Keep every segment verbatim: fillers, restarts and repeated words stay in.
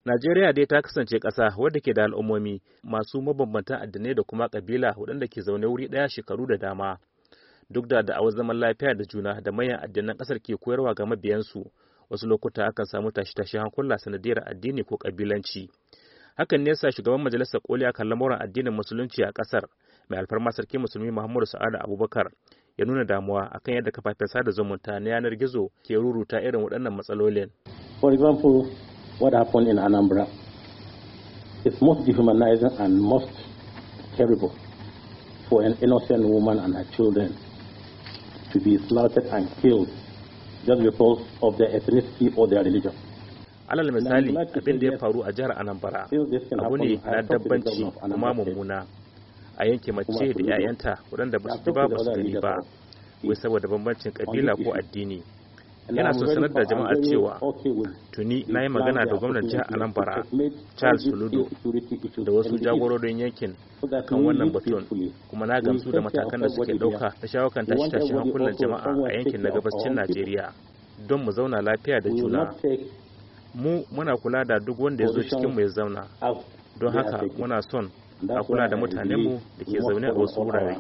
Najeriya dai ta kasance ƙasa wadda ke da al'ummomi masu mabambantan addinai da kuma ƙabila waɗanda ke zaune wuri ɗaya shekaru da dama. Duk da da'awar zaman lafiya da juna da manyan addinan ƙasar ke koyarwa ga mabiyansu, wasu lokuta akan samu tashe-tashe hankula sanadiyar addini ko ƙabilanci. Hakan ne yasa shugaban majalisar koli akan lamuran addinin musulunci a ƙasar, mai alfarma sarki musulmi Muhammadu Sa'adu Abubakar, ya nuna damuwa akan yadda kafafen sada zumunta na yanar gizo ke ruruta irin waɗannan matsalolin. For example, what happened in Anambra is most dehumanizing and most terrible for an innocent woman and her children to be slaughtered and killed just because of their ethnicity or their religion. Alal misali, abin da ya faru a jihar Anambra abu ne na dabbanci kuma mummuna, a yanke mace da 'ya'yanta waɗanda ba su ji ba ba su gani ba, wai saboda bambancin kabila ko addini. Yana so sanar da jama'a cewa tuni na yi magana da gwamnan jihar Anambra Charles Soludo da wasu jagororin yankin kan wannan batun, kuma na gamsu da matakan da suke ɗauka na shawo kan tashi-tashi hankulan jama'a a yankin na gabashin Najeriya don mu zauna lafiya da juna. Mu muna kula da duk wanda ya zo cikin mu ya zauna, don haka muna son a kula da mutanenmu da ke zaune a wasu wurare.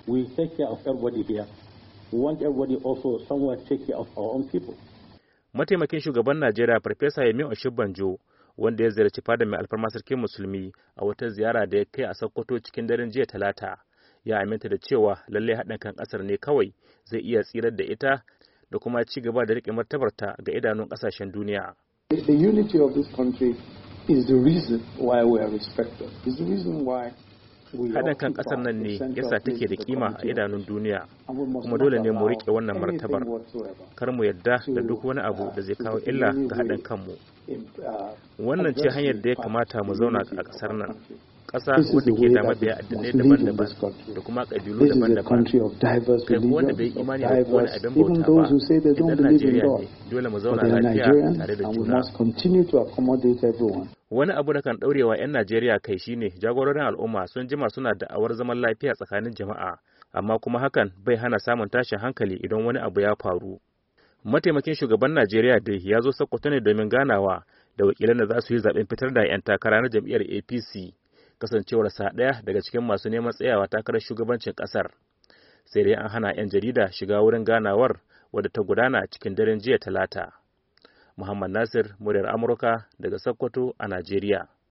Mataimakin shugaban Najeriya Farfesa Yemi Oshibanjo, wanda ya ziyarci fada mai alfarma sarkin musulmi a wata ziyara da ya kai a Sokoto cikin daren jiya Talata, ya aminta da cewa lallai haɗin kan ƙasar ne kawai zai iya tsirar da ita da kuma ci gaba da riƙe martabarta ga idanun ƙasashen duniya. The unity of this country is the reason why we are respected. Is the reason why haɗin kan ƙasar nan ne yasa take da kima a idanun duniya, kuma dole ne mu riƙe wannan martabar, kar mu yarda da duk wani abu da zai kawo illa ga haɗin kanmu. Wannan ce hanyar da ya kamata mu zauna a ƙasar nan, ƙasa wadda ke da mabiya addinai daban-daban da kuma ƙabilu daban-daban, kai wanda bai imani da kowane abin bauta ba, idan Najeriya ne dole mu zauna lafiya tare da juna. Wani abu da kan ɗaurewa 'yan Najeriya kai shine jagororin al'umma sun jima suna da'awar zaman lafiya tsakanin jama'a, amma kuma hakan bai hana samun tashin hankali idan wani abu ya faru. Mataimakin shugaban Najeriya dai ya zo Sokoto ne domin ganawa da wakilan da za su yi zaben fitar da 'yan takara na jam'iyyar A P C, kasancewar sa ɗaya daga cikin masu neman tsayawa takarar shugabancin ƙasar. Sai dai an hana 'yan jarida shiga wurin ganawar wadda ta gudana cikin daren jiya Talata. Muhammad Nasir, muryar Amurka daga Sokoto a Najeriya.